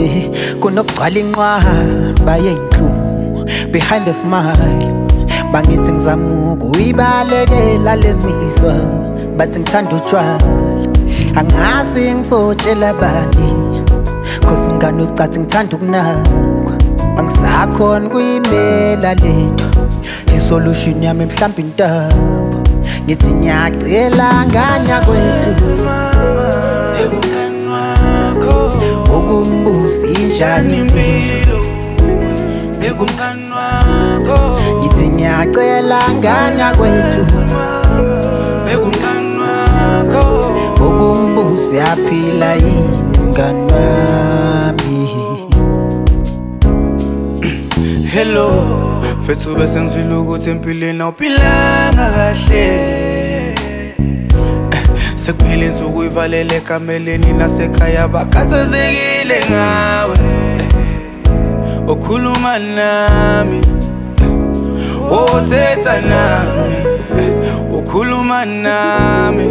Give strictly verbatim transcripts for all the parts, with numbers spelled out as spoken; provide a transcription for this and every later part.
kunokugcwala inqwaba yeyinhlungu behind the smile. Bangithi ngizama ukuyibalekela le mizwa, bathi ngithanda utshwala, angazi ngizotshela bani, cause umngani ucathi ngithanda ukunakwa. Angisakhona ukuyimela lento, isolution yami mhlawumbe intambo. Ngithi ngiyacela nganya kwethu, ebungani wakho ukumbuza injani impilo, ebungani wakho ngithi ngiyacela nganya kwethu, ebungani wakho ukumbuza yaphila yini mngani wami. Hello mfethu bese ngizwile ukuthi empilweni awuphilanga kahle. Sekuphela insuku uyivalele ekameleni nasekhaya bakhathazekile ngawe. Okhuluma nami, othetha nami, okhuluma nami,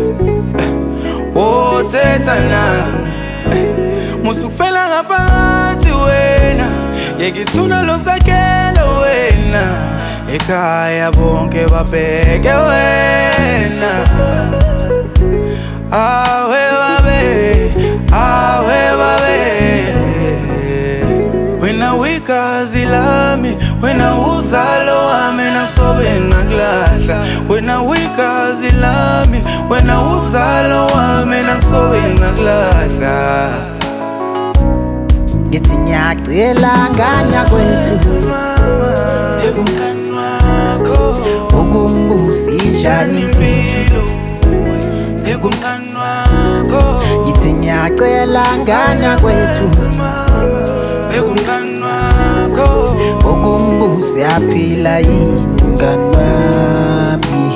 othetha nami. Musukufela ngaphakathi wena, yekithuna lokuzakhela wena, ekhaya bonke babheke wena. Awe babe, awe babe, wena wikazi lami, wena uzalo wami nasobe ngakulahla. Wena wikazi lami, wena uzalo wami nasobe ngakulahla. Ngithi ngiyacela nganya kwethu, ebungani wakho ukumbuza injani impilo, ebungani wakho ngithi ngiyacela nganya kwethu, ebungani wakho ukumbuza yaphila yini mngani wami.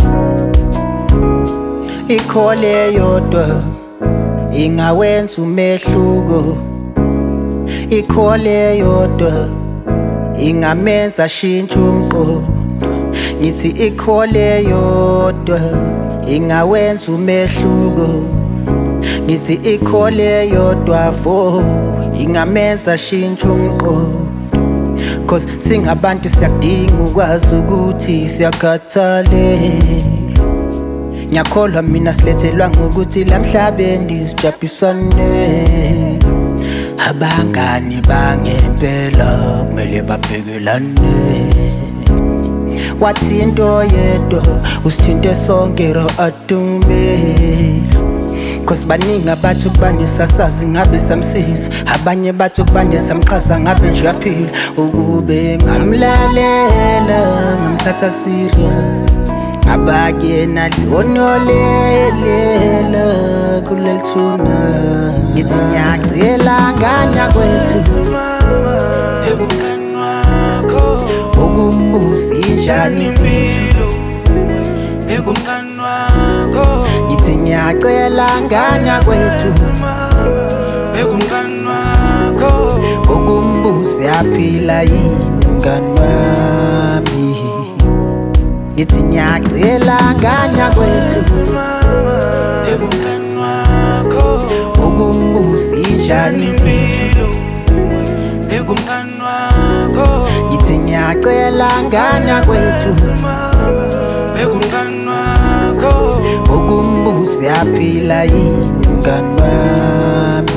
Ikhole yodwa ingawenza umehluko, ikhole yodwa ingamenza ashintshe umqondo. Ngithi ikhole yodwa ingawenza umehluko, ngithi ikhole yodwa vo ingamenza ashintshe umqondo. Cause singabantu siyakudinga ukwazi ukuthi siyakhathalelwa. Ngiyakholwa mina silethelwa ngokuthi la mhlabeni sijabhisane. Abangani bangempela kumele babhekelane. Wathi into yedwa usithinte sonke ro adume. Cause baningi abathi ukuba nesasazi ngabe samsiza, abanye bathi ukuba nesamxhasa ngabe nje uyaphila. Ukube ngamlalela ngamthatha serious, abakena lionolelela kuleli thuna. Ngithi ngiyacela nganya kwethu, ebungani wakho ukumbuza injani impilo, ebungani wakho ngithi ngiyacela nganya kwethu, ebungani wakho ukumbuza yaphila yini mngani wami. Ngithi ngiyacela nganya kwethu, ebungani wakho ukumbuza injani impilo, ebungani wakho ngithi ngiyacela nganya kwethu, ebungani wakho ukumbuza yaphila yini mngani wami.